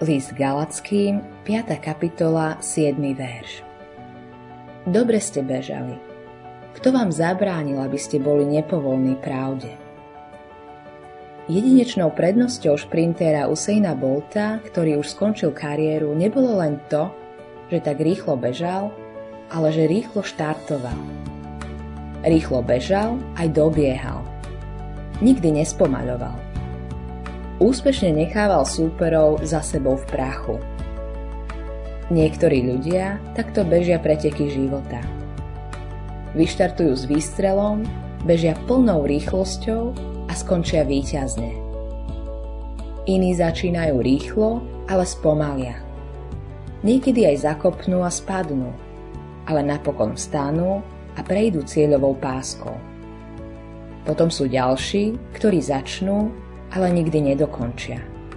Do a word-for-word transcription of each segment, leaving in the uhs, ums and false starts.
List Galackým, piata kapitola, siedmy verš. Dobre ste bežali. Kto vám zabránil, aby ste boli nepovolní pravde? Jedinečnou prednosťou šprintéra Usaina Bolta, ktorý už skončil kariéru, nebolo len to, že tak rýchlo bežal, ale že rýchlo štartoval. Rýchlo bežal aj dobiehal. Nikdy nespomaľoval. Úspešne nechával súperov za sebou v prachu. Niektorí ľudia takto bežia preteky života. Vyštartujú s výstrelom, bežia plnou rýchlosťou a skončia víťazne. Iní začínajú rýchlo, ale spomalia. Niekedy aj zakopnú a spadnú, ale napokon vstanú a prejdú cieľovou páskou. Potom sú ďalší, ktorí začnú, ale nikdy nedokončia.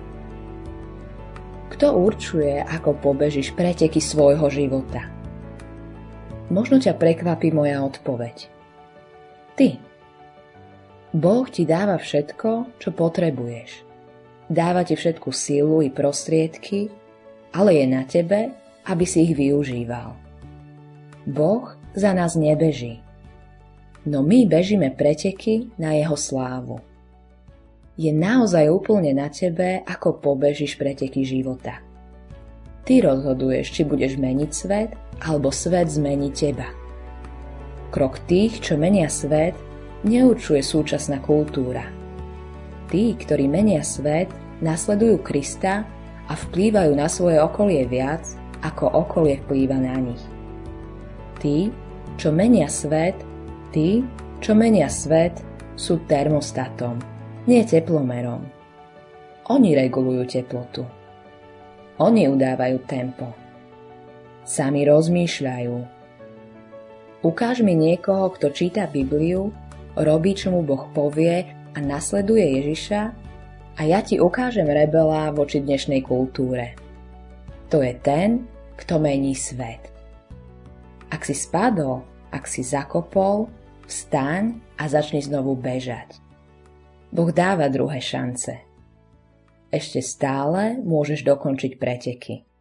Kto určuje, ako pobežíš preteky svojho života? Možno ťa prekvapí moja odpoveď. Ty. Boh ti dáva všetko, čo potrebuješ. Dáva ti všetku silu i prostriedky, ale je na tebe, aby si ich využíval. Boh za nás nebeží, no my bežíme preteky na jeho slávu. Je naozaj úplne na tebe, ako pobežíš preteky života. Ty rozhoduješ, či budeš meniť svet, alebo svet zmení teba. Krok tých, čo menia svet, neurčuje súčasná kultúra. Tí, ktorí menia svet, nasledujú Krista a vplývajú na svoje okolie viac, ako okolie vplýva na nich. Tí, čo menia svet, tí, čo menia svet, sú termostatom, nie teplomerom. Oni regulujú teplotu. Oni udávajú tempo. Sami rozmýšľajú. Ukáž mi niekoho, kto číta Bibliu, robí, čo mu Boh povie a nasleduje Ježiša a ja ti ukážem rebela voči dnešnej kultúre. To je ten, kto mení svet. Ak si spadol, ak si zakopol, vstaň a začni znovu bežať. Boh dáva druhé šance. Ešte stále môžeš dokončiť preteky.